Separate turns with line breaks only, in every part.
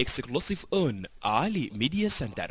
exclusive on Ali Media Center.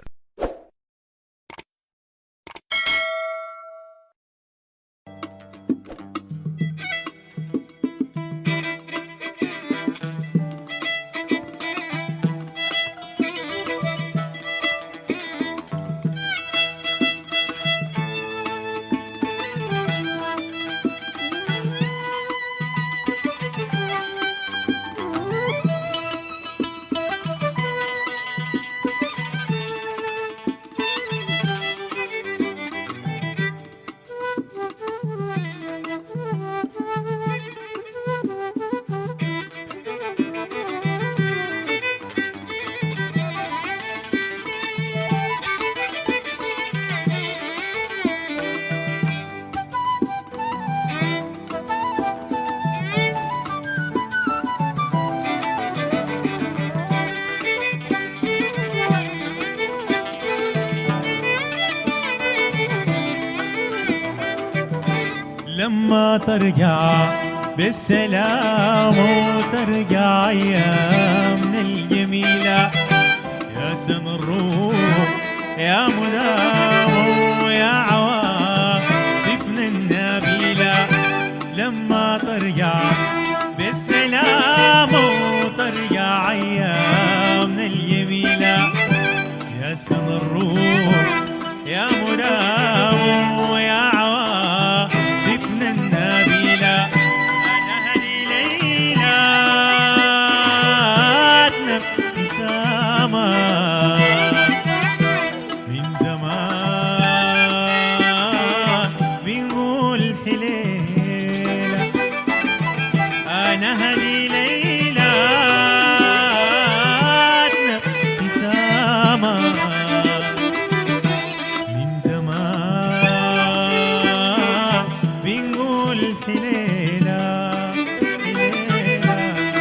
لما ترجع بالسلام وترجع أيامنا الجميلة يا سن الروح يا منام ويا عواطفنا النبيلة. لما ترجع بالسلام وترجع أيامنا الجميلة يا سن الروح يا منام ويا عواطفنا النبيلة. أنا هذه ليلاتنا ابتسامة من زمان بنقول حليلة. أنا هذه ليلاتنا ابتسامة من زمان بنقول حليلة حليلة.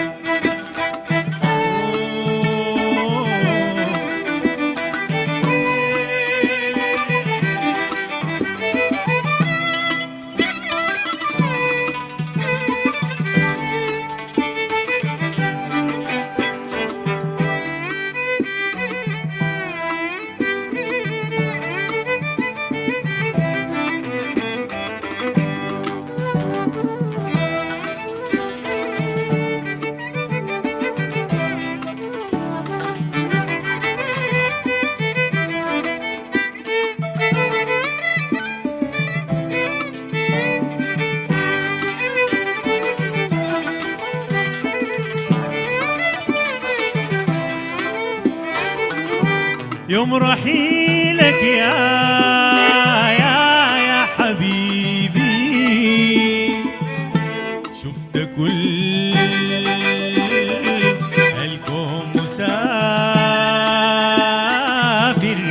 يوم رحيلك يا حبيبي شفت كل الكون مسافر.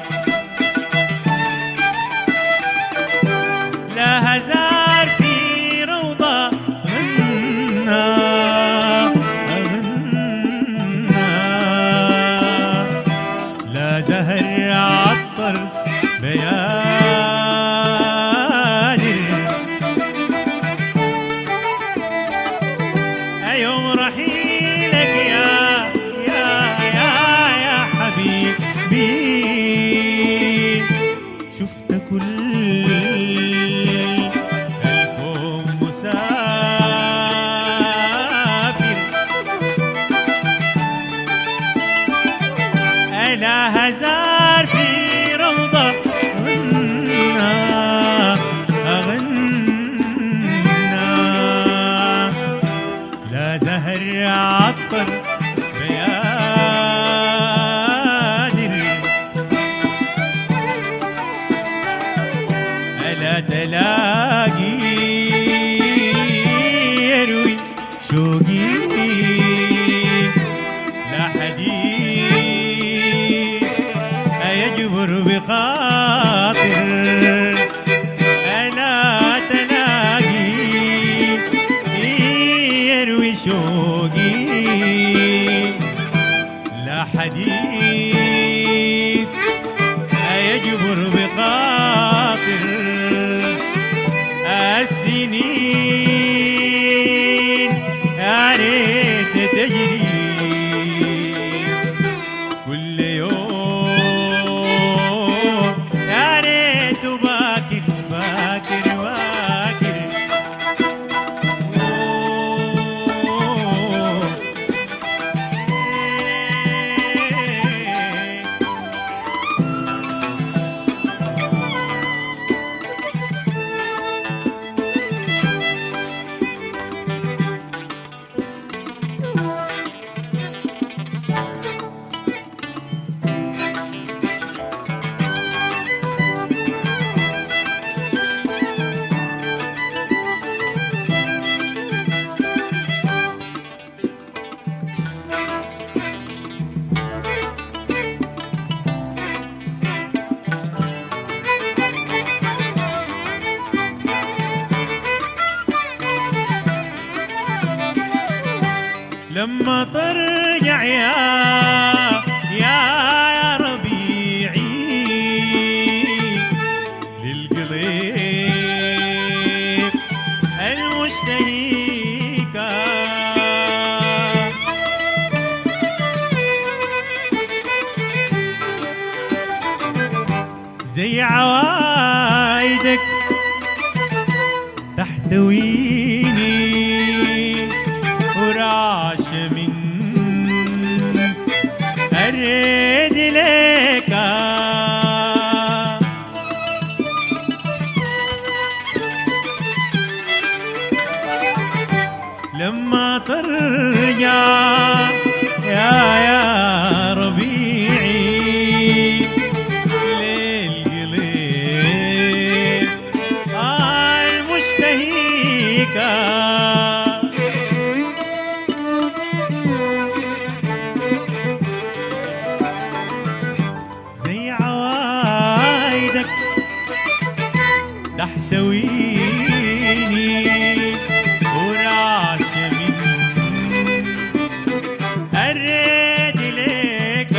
لا هزار في روضة غنى لا زهر عطر بيادر. يوم رحيلك يا حبيبي شفت كل الكون مسافر. لا هزار في روضة غنى لا زهر عطر بيادر. ألا تلاقي يروي شوقي لا حديث يجبر بخاطر. ألا تلاقي يروي شوقي لا حديث يجبر بخاطر. السنين يا ريت تجري لما ترجع يا ربيعي للقلب المشتهيك، زي عوايدك تحتويني وراش من أريد لك، لما ترجع يا ربيعي للقلب المشتهيك، زي عوايدك تحتويني وراش من أريد لك،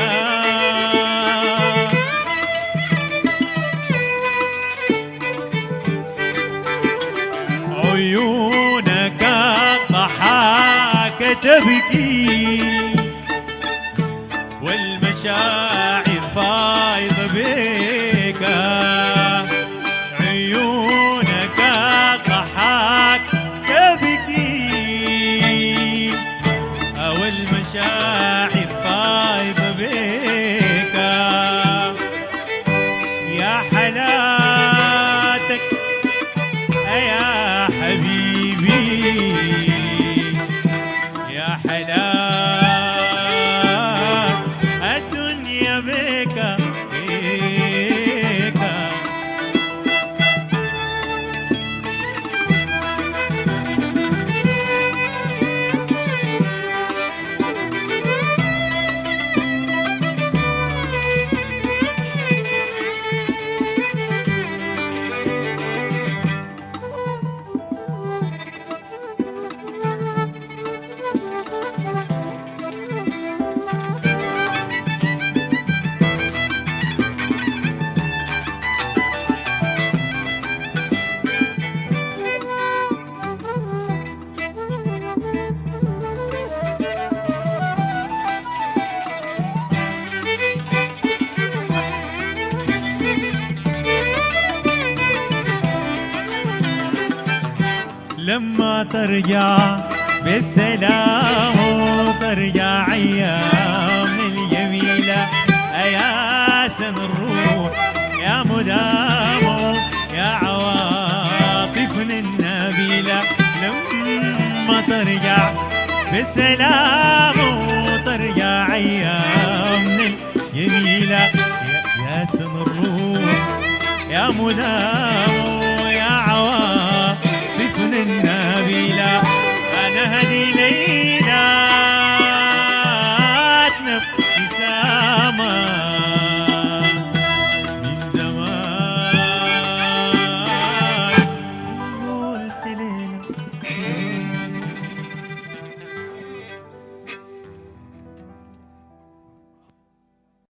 عيونك ضحاك تبكي والمشاعر فايضة بك، عيونك ضحاك تبكي والمشاعر فايضة بك، يا حالاتك يا حبيبي يا حلال الدنيا بك بك. لما ترجع بالسلام وترجع أيام الجميلة يا سن الروح يا مدام يا عواطفنا النبيلة، لما ترجع بالسلام وترجع أيامنا الجميلة يا سن الروح يا مدام